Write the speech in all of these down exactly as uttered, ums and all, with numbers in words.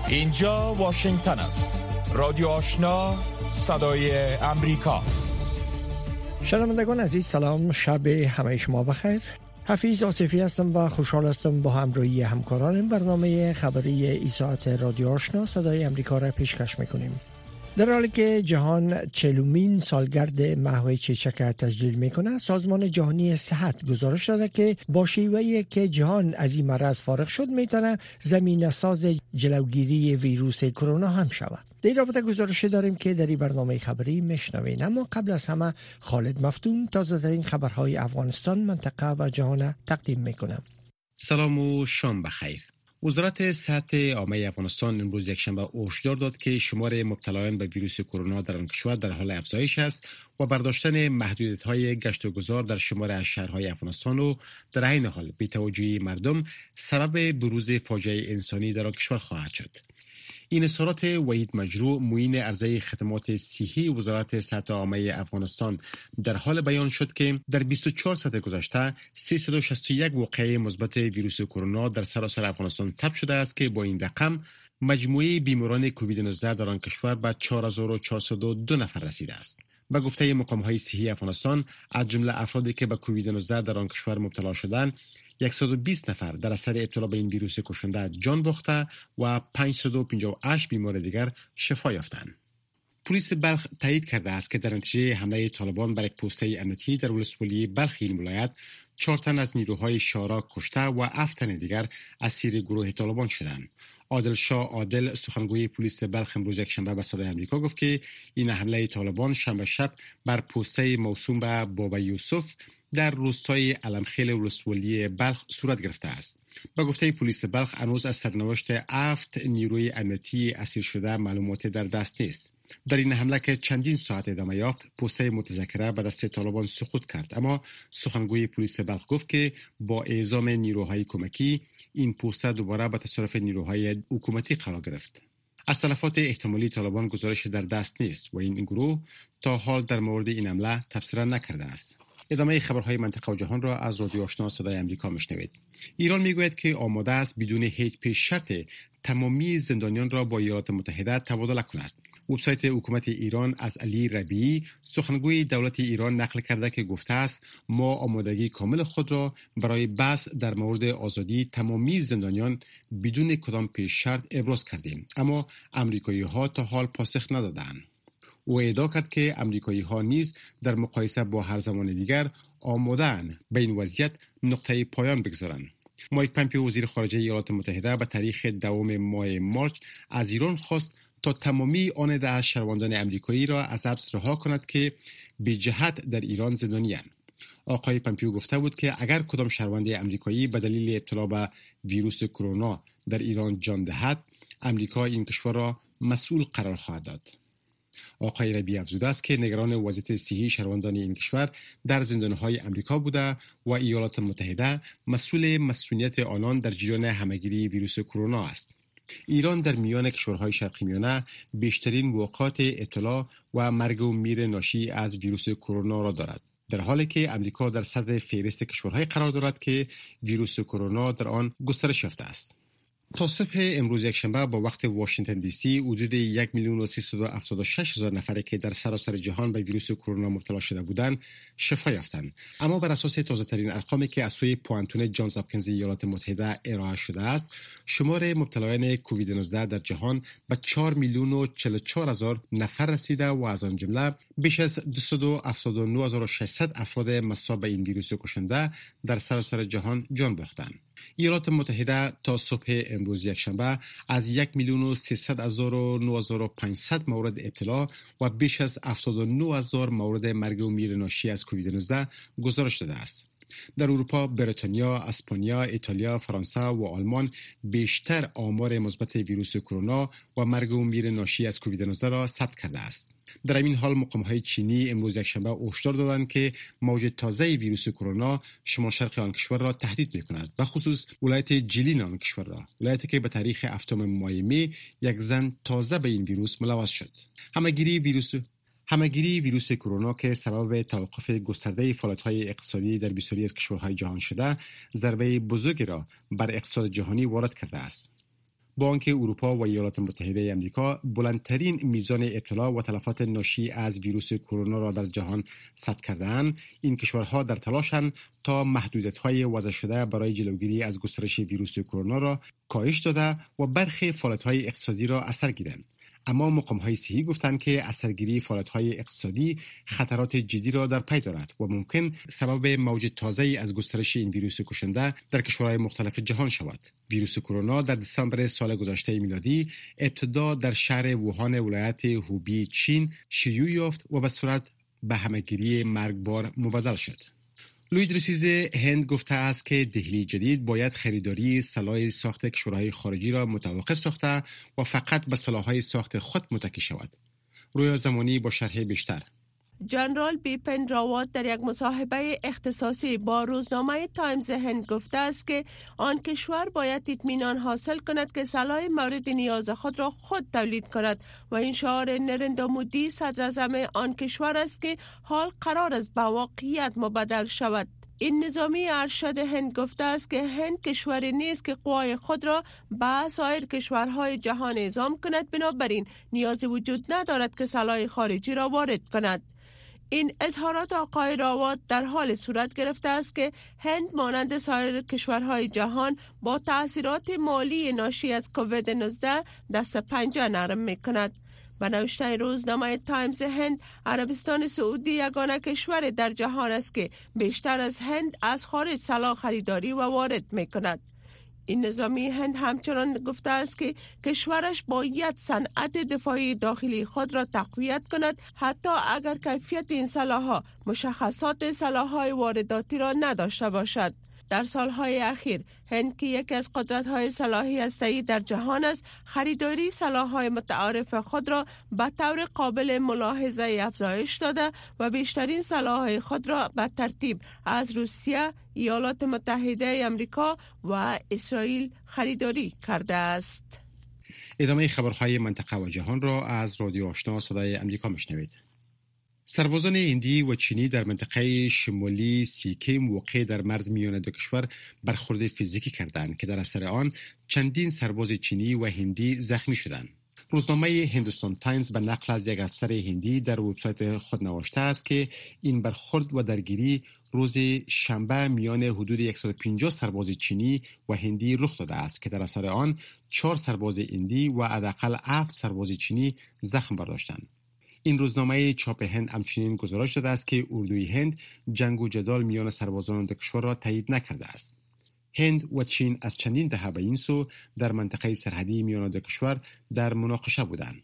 اینجا واشنگتن است. رادیو آشنا، صدای امریکا. شنوندگان عزیز سلام، شب همه شما بخیر. حفیظ آصفی هستم و خوشحال هستم با همراهی همکارانم برنامه خبری این ساعت رادیو آشنا صدای امریکا را پیشکش میکنیم. در حالی که جهان چهلمین سالگرد محو چیچک تسجیل میکنه، سازمان جهانی صحت گزارش داده که با شیوهی که جهان از این مرض فارغ شد میتونه زمینه ساز جلوگیری ویروس کرونا هم شود. در این رابطه گزارش داریم که در این برنامه خبری میشنوین، اما قبل از همه خالد مفتون تازه ترین خبرهای افغانستان، منطقه و جهان تقدیم میکنم. سلام و شام بخیر. وزارت صحت عامه افغانستان امروز یکشنبه هشدار داد که شمار مبتلایان به ویروس کرونا در آن کشور در حال افزایش است و برداشتن محدودیت‌های گشت و گذار در شمار از شهرهای افغانستان و در عین حال بی‌توجهی مردم سبب بروز فاجعه انسانی در آن کشور خواهد شد. این اظهارات وحید مجروح معین عرضه خدمات صحی وزارت صحت عامه افغانستان در حال بیان شد که در بیست و چهار ساعت گذشته سیصد و شصت و یک واقعه مثبت ویروس کرونا در سراسر افغانستان ثبت شده است که با این رقم مجموعه بیماران کووید نوزده در آن کشور به چهار هزار و چهارصد و دو نفر رسیده است. به گفته مقام‌های صحی افغانستان، از جمله افرادی که به کووید نوزده در آن کشور مبتلا شدند، صد و بیست نفر در اثر ابتلا به این ویروس کشنده جان باخته و پانصد و پنجاه و هشت بیمار دیگر شفا یافتند. پلیس بلخ تایید کرده است که در نتیجه حمله طالبان بر یک پوسته امنیتی در ولسوالی بلخ این ولایت چهار تن از نیروهای شورا کشته و هفت تن دیگر اسیر گروه طالبان شدند. عادل شاه عادل سخنگوی پلیس بلخ امروز یکشنبه به صدای آمریکا گفت که این حمله طالبان شنبه شب بر پوسته موسوم به بابا یوسف در روستای علمخیل ولسوالی بلخ صورت گرفته است. با گفته پلیس بلخ هنوز از سرنوشت هفت نیروی امنیتی اسیر شده معلوماتی در دست نیست. در این حمله که چندین ساعت ادامه یافت، پوسته متذکره به دست طالبان سقوط کرد، اما سخنگوی پلیس بلخ گفت که با اعزام نیروهای کمکی این پوسته دوباره به تصرف نیروهای حکومتی قرار گرفت. از تلفات احتمالی طالبان گزارش در دست نیست و این گروه تا حال در مورد این حمله تبصره نکرده است. ادامه خبرهای منطقه و جهان را از رادیو آشنا صدای آمریکا میشنوید. ایران میگوید که آماده است بدون هیچ پیش شرط تمامی زندانیان را با ایالات متحده تبادله کند. وبسایت حکومت ایران از علی ربیعی سخنگوی دولت ایران نقل کرده که گفته است ما آمادگی کامل خود را برای بحث در مورد آزادی تمامی زندانیان بدون کدام پیش شرط ابراز کردیم، اما امریکایی ها تا حال پاسخ ندادند. او ادعا کرد که امریکایی ها نیز در مقایسه با هر زمان دیگر آماده‌اند به این وضعیت نقطه پایان بگذارند. مایک پامپیو وزیر خارجه ایالات متحده به تاریخ دوم ماه مارچ از ایران خواست تا تمامی آن ده شهروندان امریکایی را از حبس رها کند که بی جهت در ایران زندانی‌اند. آقای پامپیو گفته بود که اگر کدام شهروند امریکایی به دلیل ابتلا به ویروس کرونا در ایران جان دهد، امریکا این کشور را مسئول قرار خواهد داد. آقای ربیعی افزوده است که نگران وضعیت صحی شهروندان این کشور در زندانهای امریکا بوده و ایالات متحده مسئول مسئولیت آنان در جریان همه‌گیری ویروس کرونا است. ایران در میان کشورهای شرقی میانه بیشترین واقعات ابتلا و مرگ و میر ناشی از ویروس کرونا را دارد، در حالی که امریکا در صدر فهرست کشورهای قرار دارد که ویروس کرونا در آن گسترش یافته است. تا صبح امروز یکشنبه با وقت واشنگتن دی سی حدود یک میلیون و سیصد و هفتاد و شش هزار نفری که در سراسر جهان به ویروس کرونا مبتلا شده بودند شفا یافتند. اما بر اساس تازه ترین ارقامی که از سوی پوانتون جانز هاپکینز ایالات متحده ارائه شده است، شمار مبتلایان کووید نوزده در جهان به چهار میلیون و چهل و چهار هزار نفر رسیده و از آن جمله بیش از دویست و هفتاد و نه هزار و ششصد افراد مصاب به این ویروس کشنده در سراسر جهان جان باختند. ایالات متحده تا صبح امروز یکشنبه از یک میلیون و سیصد هزار و نه هزار و پانصد مورد ابتلا و بیش از هفتاد و نه هزار مورد مرگ و میر ناشی از کووید نوزده گزارش داده است. در اروپا، بریتانیا، اسپانیا، ایتالیا، فرانسه و آلمان بیشتر آمار مثبت ویروس کرونا و مرگ و میر ناشی از کووید نوزده را ثبت کرده است. در این حال مقام‌های چینی امروز یکشنبه هشدار دادند که موج تازه ویروس کرونا شمال شرق آن کشور را تهدید می‌کند و خصوص ولایت جیلین آن کشور را، ولایتی که به تاریخ هفتم ماه می یک زن تازه به این ویروس ملوث شد. همه‌گیری ویروس همه‌گیری ویروس کرونا که سبب توقف گسترده فعالیت‌های اقتصادی در بسیاری از کشورهای جهان شده، ضربه بزرگی را بر اقتصاد جهانی وارد کرده است. بانک اروپا و ایالات متحده آمریکا بلندترین میزان ابتلا و تلفات ناشی از ویروس کرونا را در جهان ثبت کرده‌اند. این کشورها در تلاشند تا محدودیت‌های وضع شده برای جلوگیری از گسترش ویروس کرونا را کاهش داده و برخی فعالیت‌های اقتصادی را اثر گیرند. اما مقام‌های صحی گفتند که اثرگیری فعالیت‌های اقتصادی خطرات جدی را در پی دارد و ممکن سبب موج تازه‌ای از گسترش این ویروس کشنده در کشورهای مختلف جهان شود. ویروس کرونا در دسامبر سال گذشته میلادی ابتدا در شهر ووهان ولایت هوبی چین شیوع یافت و به صورت به همه‌گیری مرگبار مبدل شد. لوی درسیز هند گفته است که دهلی جدید باید خریداری سلاح ساخت کشورهای خارجی را متوقف ساخته و فقط به سلاح‌های ساخت خود متکی شود. رویا زمانی با شرح بیشتر. جنرال بیپن راوت در یک مصاحبه اختصاصی با روزنامه تایمز هند گفته است که آن کشور باید اطمینان حاصل کند که سلاح مورد نیاز خود را خود تولید کند و این شعار نریندرا مودی صدر اعظم آن کشور است که حال قرار است به واقعیت مبدل شود. این نظامی ارشد هند گفته است که هند کشوری نیست که قوای خود را به سایر کشورهای جهان اعزام کند، بنابراین نیازی وجود ندارد که سلاح خارجی را وارد کند. این اظهارات آقای راوت در حال صورت گرفته است که هند مانند سایر کشورهای جهان با تأثیرات مالی ناشی از کووید نوزده دست پنجه نرم می کند. به نوشته روزنامه تایمز هند، عربستان سعودی یگانه کشور در جهان است که بیشتر از هند از خارج سلاح خریداری و وارد می کند. این نظامی هند همچنان گفته است که کشورش باید صنعت دفاعی داخلی خود را تقویت کند، حتی اگر کیفیت این سلاح‌ها مشخصات سلاح‌های وارداتی را نداشته باشد. در سالهای اخیر هند که یکی از قدرت‌های سلاحی هسته‌ای در جهان است، خریداری سلاح‌های متعارف خود را به طور قابل ملاحظه افزایش داده و بیشترین سلاح‌های خود را به ترتیب از روسیه، ایالات متحده آمریکا و اسرائیل خریداری کرده است. ادامه خبرهای منطقه و جهان را از رادیو آشنا صدای آمریکا میشنوید. سربازان هندی و چینی در منطقه شمالی سیکیم واقع در مرز میان دو کشور برخورد فیزیکی کردند که در اثر آن چندین سرباز چینی و هندی زخمی شدند. روزنامه هندوستان تایمز به نقل از یک افسر هندی در وبسایت خود نوشته است که این برخورد و درگیری روز شنبه میان حدود صد و پنجاه سرباز چینی و هندی رخ داده است که در اثر آن چهار سرباز هندی و حداقل هفت سرباز چینی زخم برداشتند. این روزنامه چاپ هند همچنین گزارش داده است که اردوی هند جنگ و جدال میان سربازان دو کشور را تایید نکرده است. هند و چین از چندین دهه به این سو در منطقه سرحدی میان دو کشور در مناقشه بودند.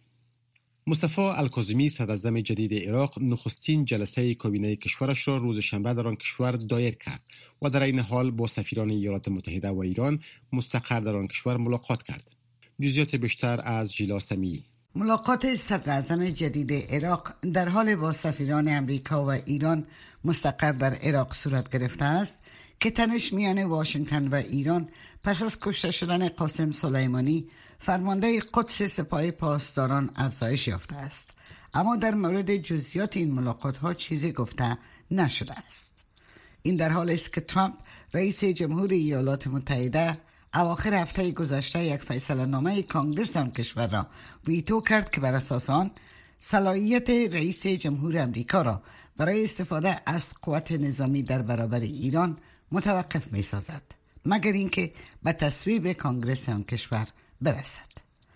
مصطفی الکاظمی صدراعظم جدید عراق نخستین جلسه کابینه کشورش را روز شنبه در آن کشور دایر کرد و در این حال با سفیران ایالات متحده و ایران مستقر در آن کشور ملاقات کرد. جزئیات بیشتر از ژیلا سمیعی. ملاقات صدراعظم جدید عراق در حال با سفیران امریکا و ایران مستقر در عراق صورت گرفته است که تنش میان واشنگتن و ایران پس از کشته شدن قاسم سلیمانی فرمانده قدس سپاه پاسداران افزایش یافته است، اما در مورد جزئیات این ملاقات ها چیزی گفته نشده است. این در حالی است که ترامپ رئیس جمهور ایالات متحده اواخر هفته گذشته یک فیصله نامه کانگرس آن کشور را ویتو کرد که بر اساس آن صلاحیت رئیس جمهور امریکا را برای استفاده از قوت نظامی در برابر ایران متوقف می سازد مگر اینکه به تصویب کانگرس آن کشور برسد.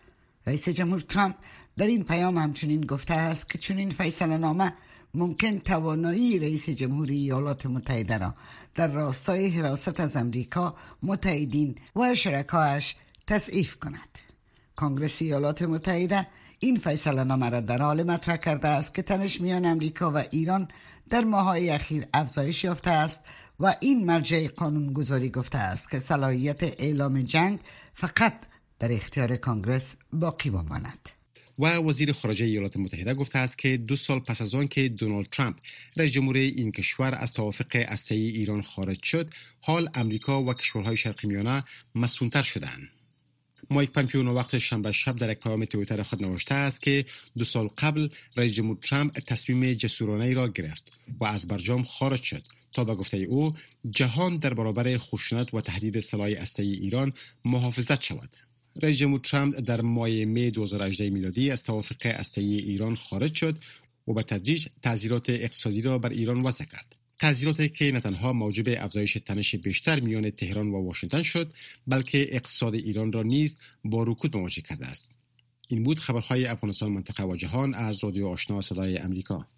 رئیس جمهور ترامپ در این پیام همچنین گفته است که چنین فیصله نامه ممکن توانایی رئیس جمهور ایالات متحده را در راستای حراست از امریکا، متحدین و شرکایش تضعیف کند. کانگرس ایالات متحده این فیصله نامه را در حال مطرح کرده است که تنش میان امریکا و ایران در ماه‌های اخیر افزایش یافته است و این مرجع قانونگذاری گفته است که صلاحیت اعلام جنگ فقط در اختیار کانگرس باقی بماند. و وزیر خارجه ایالات متحده گفته است که دو سال پس از آن که دونالد ترامپ رئیس جمهور این کشور از توافق هسته‌ای ایران خارج شد، حال امریکا و کشورهای شرقی میانه مسئول‌تر شدند. مایک پامپیو وقت شنبه شب در یک پیام توییتر خود نوشته است که دو سال قبل رئیس جمهور ترامپ تصمیم جسورانه را گرفت و از برجام خارج شد تا به گفته او جهان در برابر خشونت و تهدید سلاح هسته‌ای ایران محافظت شود. رئیس جمهور ترامپ در ماه می دو هزار و هجده میلادی از توافق هسته‌ای ایران خارج شد و به تدریج تعزیرات اقتصادی را بر ایران وضع کرد. تعزیراتی که نه تنها موجب افزایش تنش بیشتر میان تهران و واشنگتن شد، بلکه اقتصاد ایران را نیز با رکود مواجه کرده است. این بود خبرهای افغانستان، منطقه و جهان از رادیو آشنا صدای امریکا.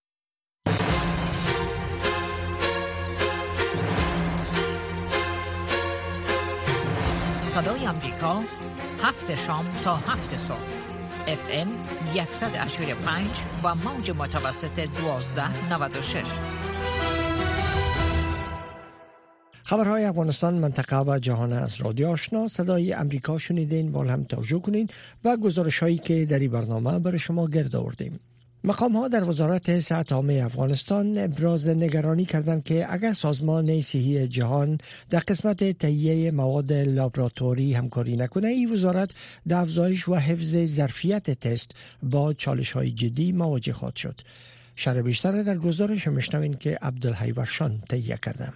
صدای امریکا، هفت شام تا هفت صبح، اف ام صد و هشتاد و پنج و موج متوسط دوازده نود و شش. خبرهای افغانستان، منطقه و جهان از رادیو آشنا صدای امریکا شنیدین. با هم توجه کنین و گزارش هایی که در این برنامه برای شما گرد آوردیم. مقام ها در وزارت صحت عامه افغانستان ابراز نگرانی کردند که اگر سازمان صحی جهان در قسمت تهیه مواد لابراتوری همکاری نکنه، این وزارت در افزایش و حفظ ظرفیت تست با چالش های جدی مواجه خواهد شد. شرح بیشتر در گزارش میشنوین که عبدالحی ورشان تهیه کرده.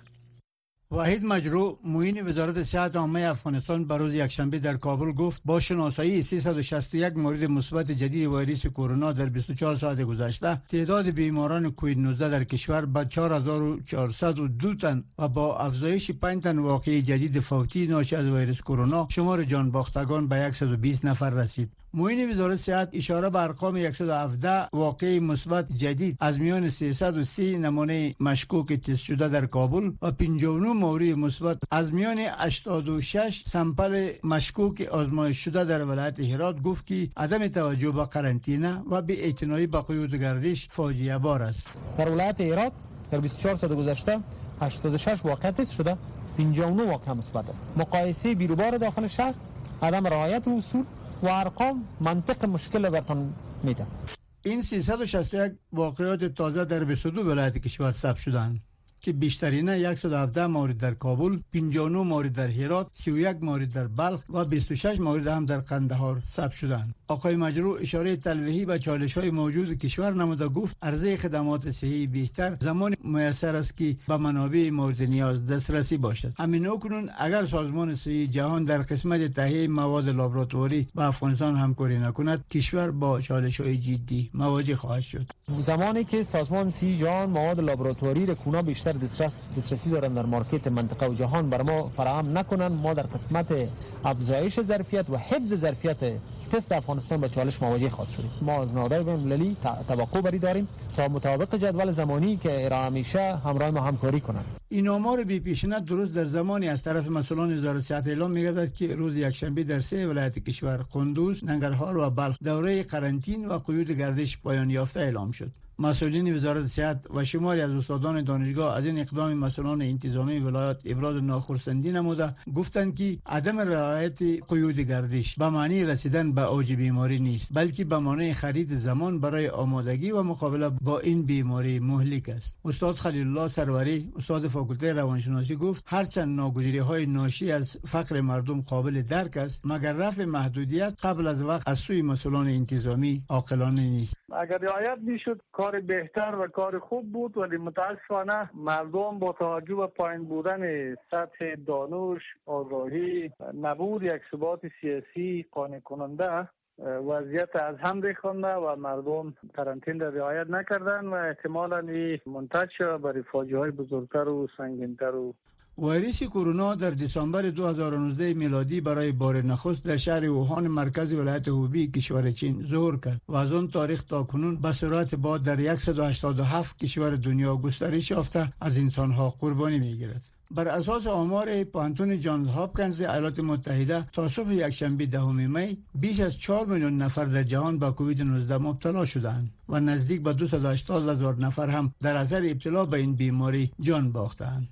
وحید مجروح، معین وزارت صحت عامه افغانستان، بروز یکشنبه در کابل گفت با شناسایی سیصد و شصت و یک مورد مثبت جدید ویروس کرونا در بیست و چهار ساعت گذشته، تعداد بیماران کووید نوزده در کشور به چهار هزار و چهارصد و دو تن و با افزایش پنج تن واقعه جدید فوتی ناشی از ویروس کرونا، شمار جان باختگان به صد و بیست نفر رسید. معین وزارت صحت اشاره به ارقام صد و هفده واقعه مثبت جدید از میان سیصد و سی نمونه مشکوک تست شده در کابل و پنجاه و نه مورد مثبت از میان هشتاد و شش سامپل مشکوک آزمایش شده در ولایت هرات گفت که عدم توجه به قرنطینه و بی اعتنایی به قیود گردش فاجعه بار است. در ولایت هرات در بیست و چهار ساعت گذشته هشتاد و شش واقعه تست شده، پنجاه و نه واقعه مثبت است. مقایسه بیروبار داخل شهر، عدم رعایت اصول و ارقام منطق مشکل برتان میده. این سیصد و شصت و یک واقعات تازه در بیست و دو ولایت کشور ثبت شدند که بیشترین صد و هفده مورد در کابل، پنجاه و نه مورد در هرات، سی و یک مورد در بلخ و بیست و شش مورد هم در قندهار ثبت شدند. آقای مجروح اشاره تلویحی به چالش‌های موجود کشور نموده گفت عرضه خدمات صحی بهتر زمان میسر است که به منابع مورد نیاز دسترسی باشد. همین اکنون اگر سازمان صحی جهان در قسمت تهیه مواد لابراتوری با افغانستان همکاری نکند، کشور با چالش‌های جدی مواجه خواهد شد. زمانی که سازمان صحی جهان مواد لابراتوری را کونا بیشتر دسترس دسترسی دارن در مارکت منطقه و جهان بر ما فراهم نکنن، ما در قسمت افزایش ظرفیت و حفظ ظرفیت تست افغانستان با چالش مواجه خواهد شدیم. ما از نهادهای بین‌المللی توقع بری داریم تا مطابق جدول زمانی که ارائه میشه همراه ما همکاری کنند. این آمار بی پیشنهاد درست در زمانی از طرف مسئولان وزارت صحت اعلام می‌گردد که روز یکشنبه در سه ولایت کشور قندوز، ننگرهار و بلخ دوره قرنطینه و قیود گردش پایان یافته اعلام شد. مسئولین وزارت صحت و شماری از استادان دانشگاه از این اقدام مسئولان انتظامی ولایات ابراز ناخرسندی نموده گفتند که عدم رعایت قیود گردش به معنی رسیدن به اوج بیماری نیست، بلکه به معنی خرید زمان برای آمادگی و مقابله با این بیماری مهلک است. استاد خلیل الله سروری، استاد فاکولته روانشناسی گفت هرچند ناگزیری‌های ناشی از فقر مردم قابل درک است، مگر رفع محدودیت قبل از وقت از سوی مسئولان انتظامی عاقلانه نیست. اگر رعایت میشد کار بهتر و کار خوب بود، ولی متاسفانه مردم با توجه به پایین بودن سطح دانش، آگاهی، نبود یک ثبات سیاسی قانع کننده وضعیت از هم ریخته و مردم قرنطینه را رعایت نکردند و احتمالاً منتج شد برای فاجعه های بزرگتر و سنگین‌تر. و ویروس کرونا در دسامبر دو هزار و نوزده میلادی برای بار نخست در شهر ووهان مرکز ولایت هوبی کشور چین ظهور کرد و از آن تاریخ تا کنون به صورت باد در صد و هشتاد و هفت کشور دنیا گسترش یافته از انسانها قربانی میگیرد. بر اساس آمار پانتون جانز هاپکینز ایالات متحده تا صبح یکشنبه دهم می بیش از چهار میلیون نفر در جهان با کووید نوزده مبتلا شدند و نزدیک به دویست و هشتاد هزار نفر هم در اثر ابتلا به این بیماری جان باختند.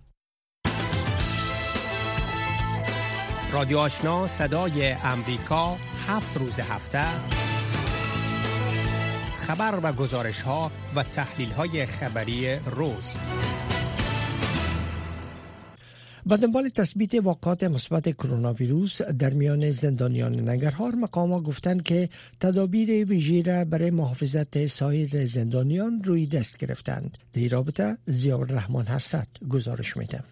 رادیو آشنا صدای امریکا، هفت روز هفته خبر و گزارش ها و تحلیل های خبری روز. با دنبال تثبیت واقعات مثبت کرونا ویروس در میان زندانیان ننگرهار، مقامات گفتند که تدابیر ویژه‌ای را برای محافظت سایر زندانیان روی دست گرفتند. در رابطه ضیاءالرحمن حسرت گزارش میده.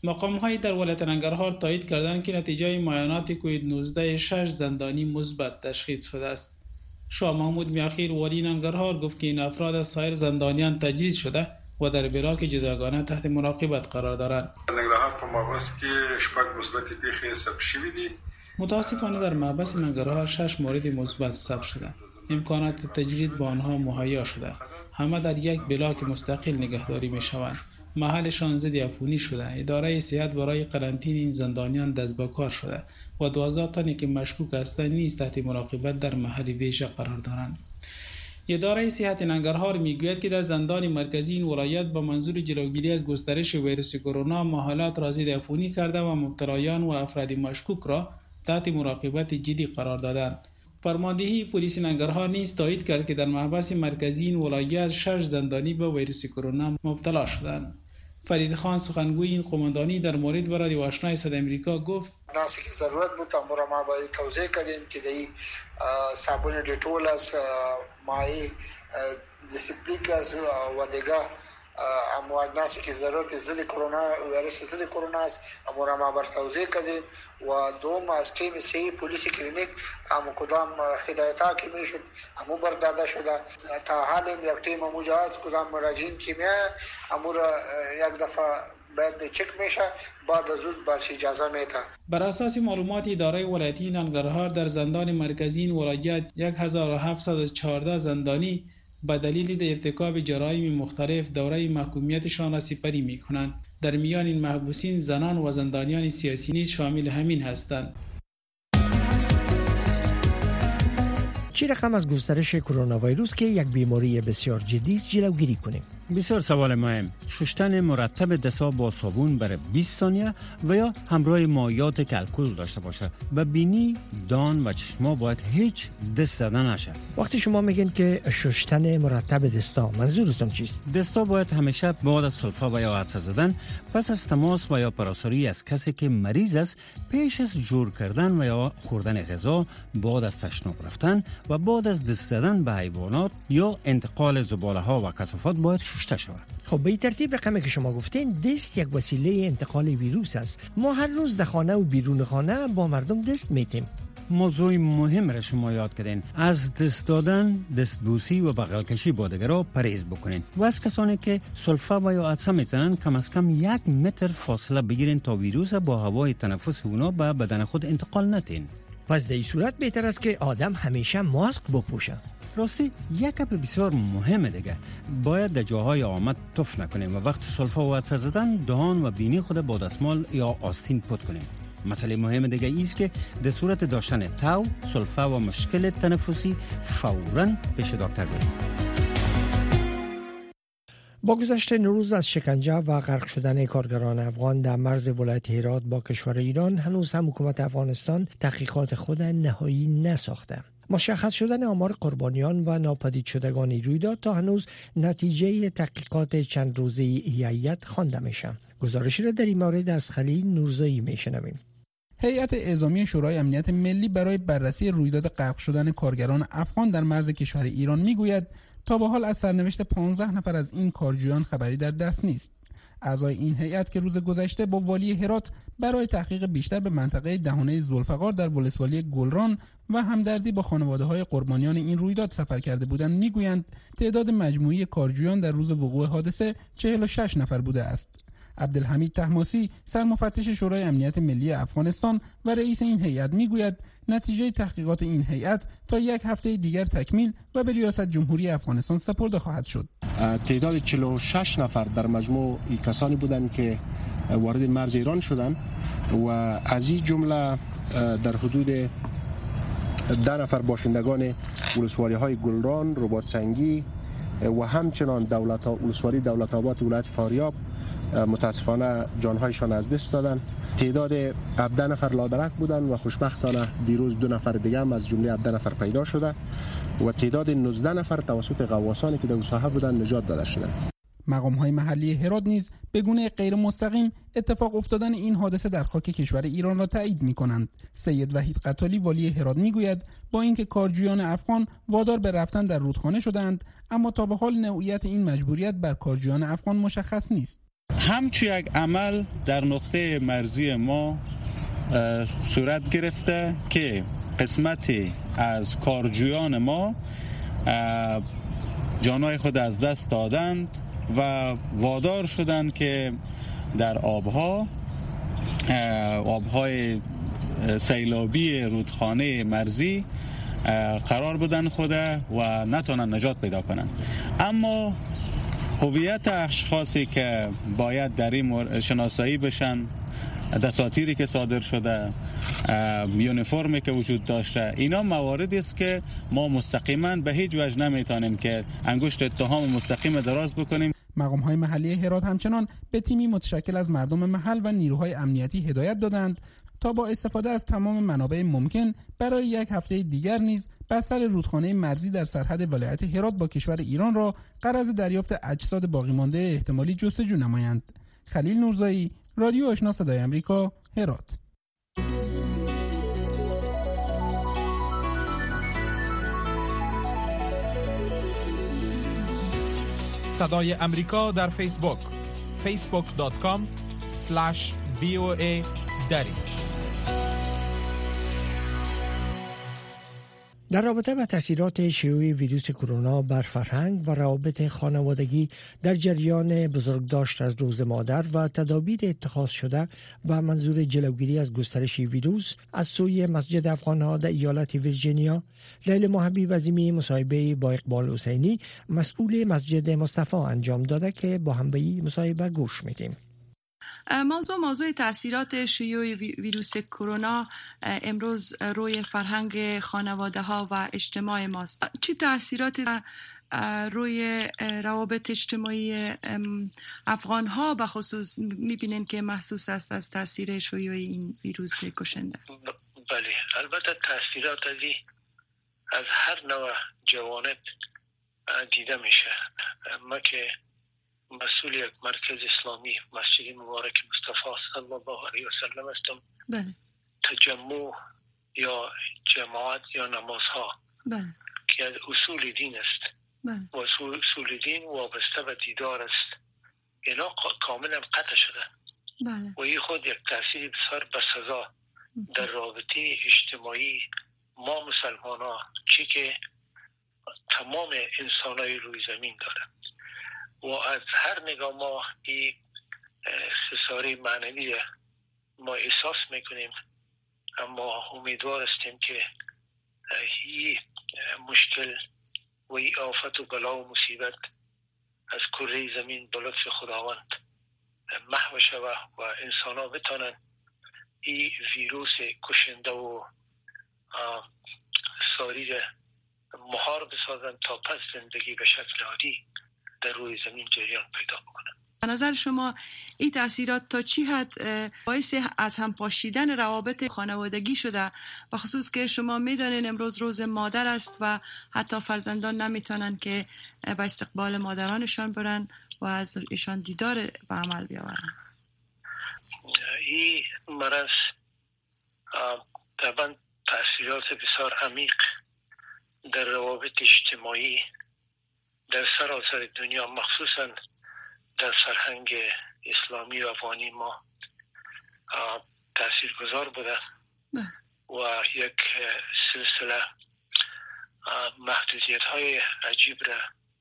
مقام‌های در ولایت ننگرهار تایید کردند که نتیجه معاینات کووید نوزده شش زندانی مثبت تشخیص شده است. شاه محمود میاخیر والی ننگرهار گفت که این افراد از سایر زندانیان تجدید شده و در براک جداگانه تحت مراقبت قرار دارند. ننگرهار په محبس کې شپږ مثبت پیښې ثبت شوې دي. متاسفانه در محبس ننگرهار شش مورد مثبت ثبت شده. امکانات تجدید با آنها مهیا شده. همه در یک بلاک مستقل نگهداری می شوند. محلشان ضد عفونی شده. اداره صحت برای قرنطینه این زندانیان دست به کار شده و دوازده تنی که مشکوک هستند نیز تحت مراقبت در محل ویژه قرار دارند. اداره صحت ننگرهار میگوید که در زندان مرکزی این ولایت با منظور جلوگیری از گسترش ویروس کرونا محلات را ضد عفونی کرده و مبتلایان و افراد مشکوک را تحت مراقبت جدی قرار دادند. فرماندهی پلیس ننگرهار نیز تایید کرد که در محبس مرکزی این ولایت شش زندانی به ویروس کرونا مبتلا شدند. فرید خان سخنگوی این قماندانی در مورد به رادیو آشنا صدای امریکا گفت ناسی که ضرورت بود امور ما باید توضیح کردیم که دی صابون دیتول است مای دیسپلیک است و دیگه امواج ناسی که ضرورت ضد کرونا ویروس ضد کرونا است امور ما بر توضیح کردیم و دوم از تیم سی پلیس کلینیک ام کدام هدایتا که میشد امو بر داده شده تا حال یک تیم مجاز کدام مراجعین کیمیا امور یک دفعه بعد چک میشه بعد از اون برش اجازه میده. بر اساس معلومات اداره ولایتی ننگرهار در زندان مرکزی این ولایت هزار و هفتصد و چهارده زندانی به دلیل ارتکاب جرایم مختلف دوره محکومیتشان را سپری میکنند. در میان این محبوسین زنان و زندانیان سیاسی نیز شامل همین هستند. چی رقم از گسترش کرونا ویروس که یک بیماری بسیار جدی است جلوگیری کنیم؟ بسیار سوال مهم. شستن مرتب دست‌ها با صابون برای بیست ثانیه و یا همراه مایعات که الکل داشته باشه. به بینی، دان و چشما باید هیچ دست زدن نشه. وقتی شما میگین که شستن مرتب دستا منظورتون چیست؟ دستا باید همیشه بعد از سلفا و یا عطسه زدن پس از تماس و یا پراساری از کسی که مریض است پیش از جور کردن و یا خوردن غذا، بعد از تشناب رفتن و بعد از دست زدن به حیوانات یا انتقال زباله ها و کثافات باید شسته شود. خب به این ترتیب رقمی که شما گفتین دست یک وسیله انتقال ویروس است. ما هر روز در خانه و بیرون خانه با مردم دست میتیم. موضوع مهم را شما یاد کردین. از دست دادن، دستبوسی و بغل کشی با دیگران پرهیز بکنین و از کسانی که سلفا و یا عطسه میزنن کم از کم یک متر فاصله بگیرین تا ویروس با هوای تنفس اونا به بدن خود انتقال ندین. پس در این صورت بهتر است که آدم همیشه ماسک بپوشه. راستی یک گپ بسیار مهمه دیگه، باید در جاهای آمد تف نکنیم و وقت سلفا و عطسه زدن دهان و بینی خود با دستمال یا آستین پت کنیم. مسئله مهم دیگه ایست که در صورت داشتن تاو، سلفا و مشکل تنفسی فوراً پیش دکتر بریم. با گذشت نوروز از شکنجه و غرق شدن کارگران افغان در مرز ولایت هرات با کشور ایران هنوز هم حکومت افغانستان تحقیقات خود نهایی نساخته. مشخص شدن آمار قربانیان و ناپدید شدگان رویداد تا هنوز نتیجه تحقیقات چند روزه هیئت خوانده میشه. گزارشی را در این مورد از خلیل نورزایی میشنویم. هیئت اعزامی شورای امنیت ملی برای بررسی رویداد غرق شدن کارگران افغان در مرز کشور ایران میگوید تا به حال از سرنوشت پانزده نفر از این کارجویان خبری در دست نیست. اعضای این هیئت که روز گذشته با والی هرات برای تحقیق بیشتر به منطقه دهانه ذوالفقار در ولسوالی گلران و همدردی با خانواده‌های قربانیان این رویداد سفر کرده بودند میگویند تعداد مجموعی کارجویان در روز وقوع حادثه چهل و شش نفر بوده است. عبدالحمید طهماسی سرمفتش شورای امنیت ملی افغانستان و رئیس این هیئت میگوید نتیجه تحقیقات این هیئت تا یک هفته دیگر تکمیل و به ریاست جمهوری افغانستان سپرده خواهد شد. تعداد چهل و شش نفر در مجموع کسانی بودند که وارد مرز ایران شدند و از این جمله در حدود ده نفر باشندگان ولسوالی های گلران، رباط سنگی و همچنان دولت ولسوالی دولت آباد ولایت فاریاب متاسفانه جانهایشان از دست دادند. تعداد هفده نفر لادرک بودند و خوشبختانه دیروز دو نفر دیگه هم از جمله هفده نفر پیدا شده و تعداد نوزده نفر توسط غواصانی که در ساحه بودند نجات داده شدند. مقام‌های محلی هرات نیز به گونه غیر مستقیم اتفاق افتادن این حادثه در خاک کشور ایران را تایید می‌کنند. سید وحید قتالی والی هرات می‌گوید با اینکه کارجویان افغان وادار به رفتن در رودخانه شدند اما تا به حال نوعیت این مجبوریت بر کارجویان افغان مشخص نیست. همچون یک عمل در نقطه مرزی ما صورت گرفته که قسمتی از کارجویان ما جانهای خود از دست دادند و وادار شدند که در آبها آبهای سیلابی رودخانه مرزی قرار بدن خوده و نتونن نجات پیدا کنن. اما هویت اشخاصی که باید در این شناسایی بشن، دساتیری که صادر شده، یونیفرمی که وجود داشته، اینا مواردی است که ما مستقیما به هیچ وجه نمیتونیم که انگشت اتهام مستقیم دراز بکنیم. مقام‌های محلی هرات همچنان به تیمی متشکل از مردم محل و نیروهای امنیتی هدایت دادند تا با استفاده از تمام منابع ممکن برای یک هفته دیگر نیز بستر رودخانه مرزی در سرحد ولایت هرات با کشور ایران را غرض دریافت اجساد باقی مانده احتمالی جستجو نمایند. خلیل نورزایی، رادیو آشنا صدای آمریکا، هرات. صدای امریکا در فیسبوک فیسبوک دات کام اسلش وی او ای دری. در رابطه با تاثیرات شیوع ویروس کرونا بر فرهنگ و روابط خانوادگی در جریان بزرگداشت از روز مادر و تدابیر اتخاذ شده و منظور جلوگیری از گسترش ویروس از سوی مسجد افغان‌ها در ایالت ویرجینیا، لیلا محبی وزیمی مصاحبه با اقبال حسینی مسئول مسجد مصطفی انجام داده که با هم به این مصاحبه گوش میدیم. موضوع موضوع تاثیرات شیوع ویروس کرونا امروز روی فرهنگ خانواده ها و اجتماع ماست. چه تاثیراتی روی روابط اجتماعی افغان ها به خصوص میبینین که محسوس است از تاثیر شیوع این ویروس کشنده؟ بله، البته تاثیرات از هر نوع جوانب دیده میشه. ما که مسئول یک مرکز اسلامی مسجد مبارک مصطفی صلی الله علیه و سلم هستم. بله. تجمع یا جماعت یا نمازها بله. که از اصول دین است. بله. و اصول دین وابسته به دیدار است. اینا کاملا قطع شده. بله. و این خود یک تاثیر بسیار بسزا در رابطه اجتماعی ما مسلمان ها چی که تمام انسان های روی زمین داره. و از هر نگاه ما این خساره معنوی ما احساس میکنیم، اما امیدوار هستیم که این مشکل و این آفت و بلا و مصیبت از کره زمین به لطف خداوند محو شود و انسان ها بتانن این ویروس کشنده و ساریر مهار بسازن تا پس زندگی به شکل عادی در روی زمین جریان پیدا بکنه. به نظر شما این تاثیرات تا چی حد باعث از هم پاشیدن روابط خانوادگی شده؟ و خصوص که شما میدانین امروز روز مادر است و حتی فرزندان نمیتونن که به استقبال مادرانشان برن و از ایشان دیدار به عمل بیاورن. این مرض طبعا تاثیرات بسیار عمیق در روابط اجتماعی در سراسر دنیا، مخصوصا در فرهنگ اسلامی و افغانی ما تاثیرگذار بوده و یک سلسله محدودیت های عجیب را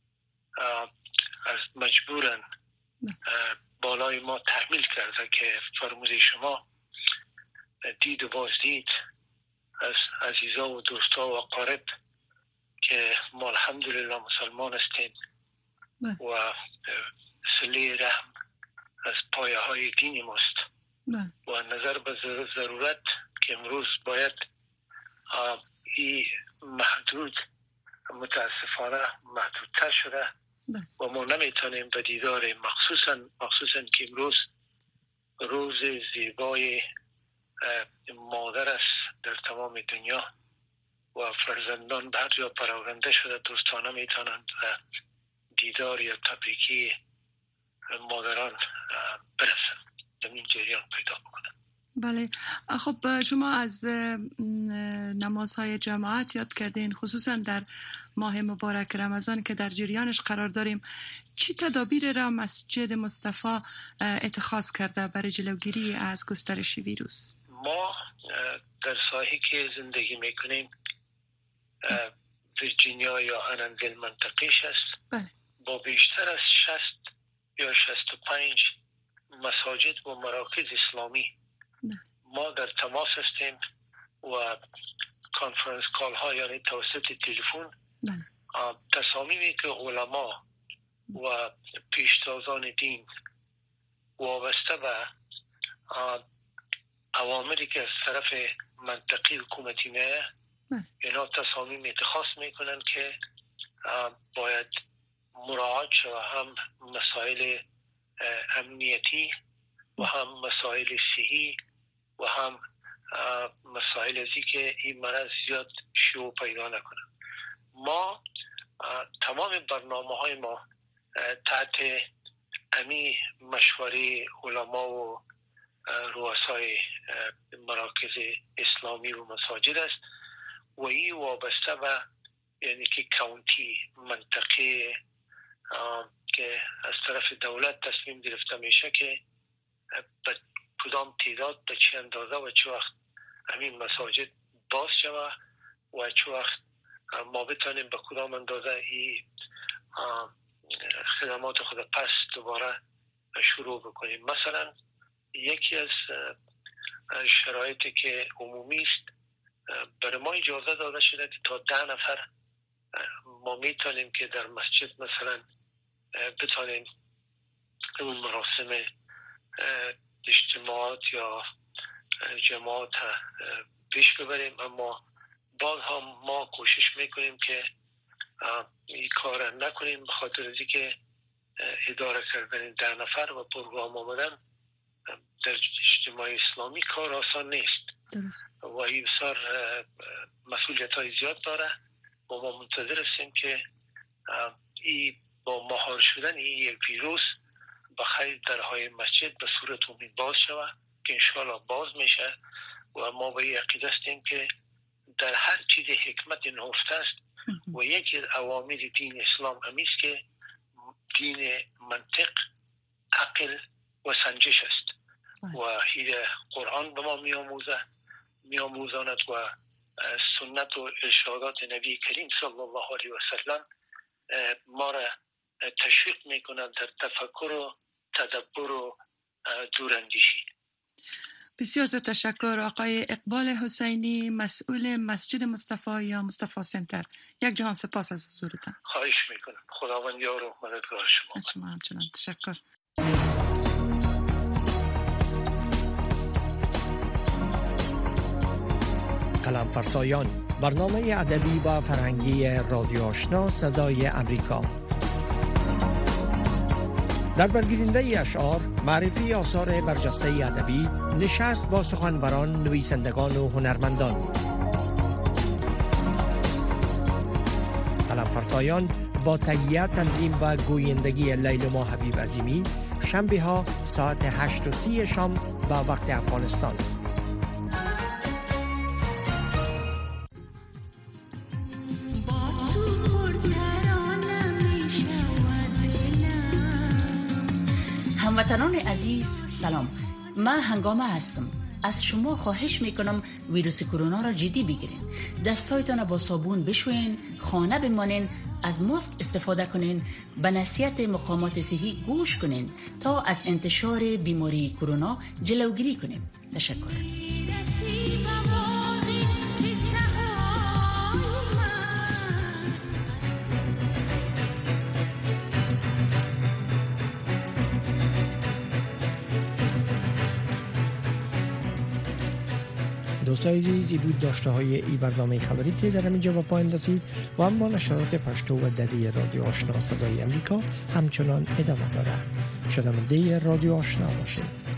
از مجبورن بالای ما تحمیل کرده که فرموده شما دید و بازدید از عزیزا و دوستا و اقارب که ما الحمدلله مسلمان هستیم و صله رحم از پایه های دینی ماست و نظر به ضرورت که امروز باید این محدود متاسفانه محدودتر شده و ما نمیتونیم به دیدار مخصوصا مخصوصا که امروز روز زیبای مادر است در تمام دنیا و فرزندان به هر جا پراکنده شده دوستانه میتونند دیدار یا تبریکی مادران برسن زمین جریان پیدا بکنن. بله. خب شما از نمازهای جماعت یاد کردین، خصوصا در ماه مبارک رمضان که در جریانش قرار داریم. چی تدابیر را مسجد مصطفی اتخاذ کرده برای جلوگیری از گسترش ویروس؟ ما در ساحلی که زندگی میکنیم ویرجینیا یا اننزل منطقیش است. بله. با بیشتر از شصت یا شصت و پنج مساجد و مراکز اسلامی بله. ما در تماس هستیم و کانفرنس کال ها یعنی توسط تلفن بله. تصامیمی که علما و پیشتازان دین وابسته به اوامری که از طرف منطقی حکومتی میه اینا تصامیم اتخاذ میکنن که باید مراعات شود، هم مسائل امنیتی و هم مسائل صحی و هم مسائل ازی که این مرض زیاد شیوع پیدا نکنه. ما تمام برنامه های ما تحت امی مشوره علما و رؤسای مراکز اسلامی و مساجد است و این وابسته به یعنی که کانتی منطقه که از طرف دولت تصمیم گرفته میشه که به کدام تعداد به چه اندازه و چه وقت همین مساجد باز شود و چه وقت ما بتانیم به کدام اندازه این خدمات خود پس دوباره شروع بکنیم. مثلا یکی از شرایطی که عمومی است برای ما اجازه داده شده که تا ده نفر ما میتونیم که در مسجد مثلا بتانیم اون مراسم اجتماعات یا جماعت پیش ببریم، اما باز هم ما کوشش میکنیم که این کار نکنیم به خاطر از اینکه اداره کردن ده نفر و پروگرام آمدن در اجتماع اسلامی کار آسان نیست و این بسیار مسئولیت های زیاد داره و ما منتظر هستیم که این با مهار شدن این یک ویروس بخیر درهای مسجد به صورت امید باز شود که انشاءالله باز میشه و ما به این عقیده هستیم که در هر چیز حکمت نهفته است و یکی از اوامر دین اسلام همیست که دین منطق، عقل و سنجش است و این قرآن به ما میاموزه میاموزاند و سنت و ارشادات نبی کریم صلی الله علیه و سلم ما را تشویق میکنند در تفکر و تدبر و دوراندیشی. بسیار زیاد تشکر آقای اقبال حسینی، مسئول مسجد مصطفی یا مصطفی سنتر. یک جهان سپاس از حضورتان. خواهش میکنم. خداوند یار و مددگار شما. شما همچنان. تشکر. قلم فرسایان، برنامه ادبی و فرهنگی رادیو آشنا صدای امریکا. در برگیرنده اشعار، معرفی آثار برجسته ادبی، نشست با سخنوران، نویسندگان و هنرمندان. قلم فرسایان با تهیه، تنظیم و گویندگی لیلما حبیب عظیمی، شنبه ها ساعت هشت و سی شام با وقت افغانستان. هموطنان عزیز سلام، من هنگامه هستم. از شما خواهش میکنم ویروس کرونا را جدی بگیرین. دستایتان را با صابون بشوین، خانه بمانین، از ماسک استفاده کنین، به نصیحت مقامات صحی گوش کنین تا از انتشار بیماری کرونا جلوگیری کنین. تشکر. دوستای عزیزی بود داشته های ای برنامه خبری که در اینجا با پایان رسید و اما نشرات پشتو و دری رادیو آشنا صدای امریکا همچنان ادامه داره. شنونده رادیو آشنا باشید.